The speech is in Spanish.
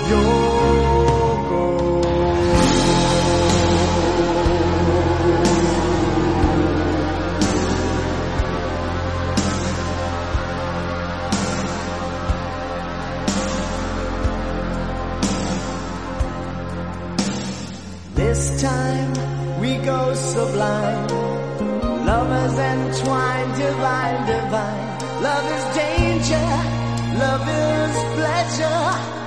This time we go sublime, lovers entwined, divine, divine. Love is danger, love is pleasure.